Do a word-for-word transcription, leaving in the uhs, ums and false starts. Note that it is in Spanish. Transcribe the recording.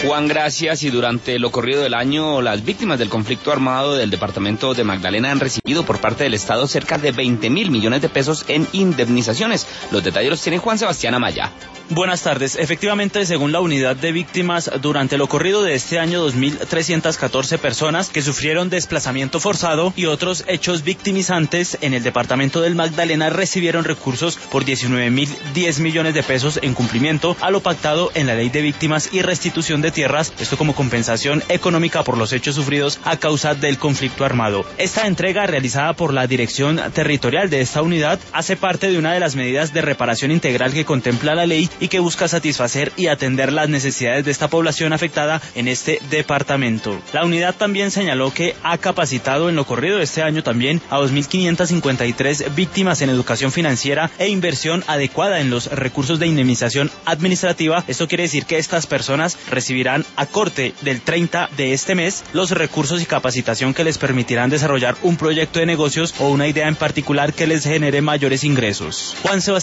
Juan, gracias. Y durante lo corrido del año, las víctimas del conflicto armado del departamento de Magdalena han recibido por parte del Estado cerca de veinte mil millones de pesos en indemnizaciones. Los detalles los tiene Juan Sebastián Amaya. Buenas tardes. Efectivamente, según la unidad de víctimas, durante lo corrido de este año, dos mil trescientas catorce personas que sufrieron desplazamiento forzado y otros hechos victimizantes en el departamento del Magdalena recibieron recursos por diecinueve mil diez millones de pesos en cumplimiento a lo pactado en la Ley de Víctimas y Restitución de Tierras, esto como compensación económica por los hechos sufridos a causa del conflicto armado. Esta entrega, realizada por la Dirección Territorial de esta unidad, hace parte de una de las medidas de reparación integral que contempla la ley y que busca satisfacer y atender las necesidades de esta población afectada en este departamento. La unidad también señaló que ha capacitado en lo corrido de este año también a dos mil quinientas cincuenta y tres víctimas en educación financiera e inversión adecuada en los recursos de indemnización administrativa. Esto quiere decir que estas personas recibirán a corte del treinta de este mes los recursos y capacitación que les permitirán desarrollar un proyecto de negocios o una idea en particular que les genere mayores ingresos. Juan Sebastián